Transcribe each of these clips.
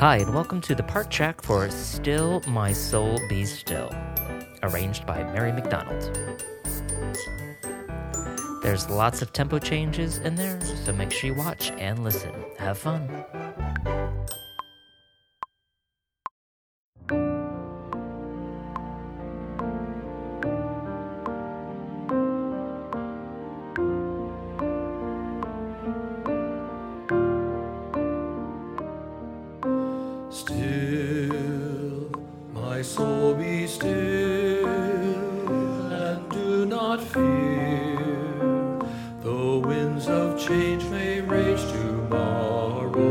Hi, and welcome to the part track for Still My Soul Be Still, arranged by Mary McDonald. There's lots of tempo changes in there, so make sure you watch and listen. Have fun. Still, my soul be still, and do not fear, though winds of change may rage tomorrow.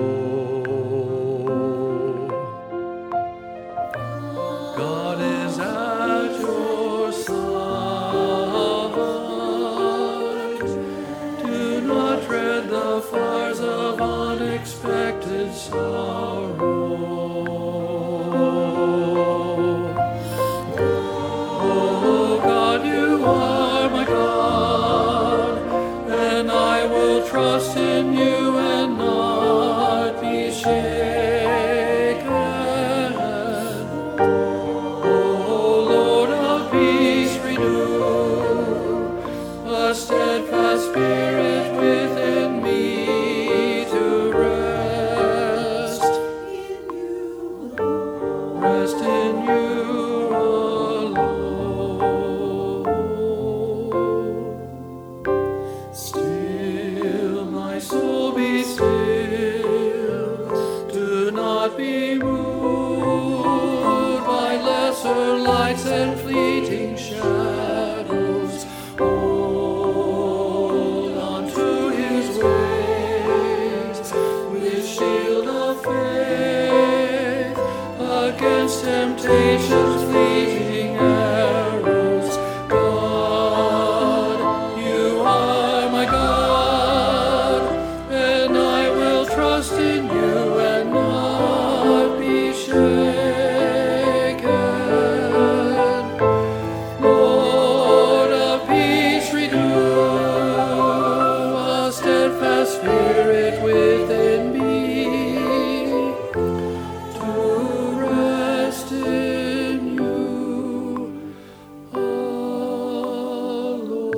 God is at your side. Do not tread the fires of unexpected sorrow. Trust in you and not be shaken. O Lord of peace, renew a steadfast spirit within me to rest in you alone. Soul be still, do not be moved by lesser lights and fleeting shadows. Hold on to his ways with shield of faith against temptation's fleeting arrows. God, you are my God. Trust in you and not be shaken. Lord of peace, renew a steadfast spirit within me to rest in you alone.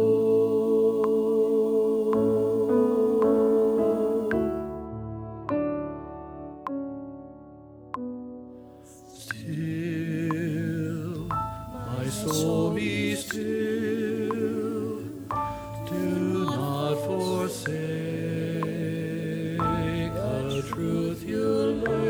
Still, my soul be still, do not forsake the truth you learn.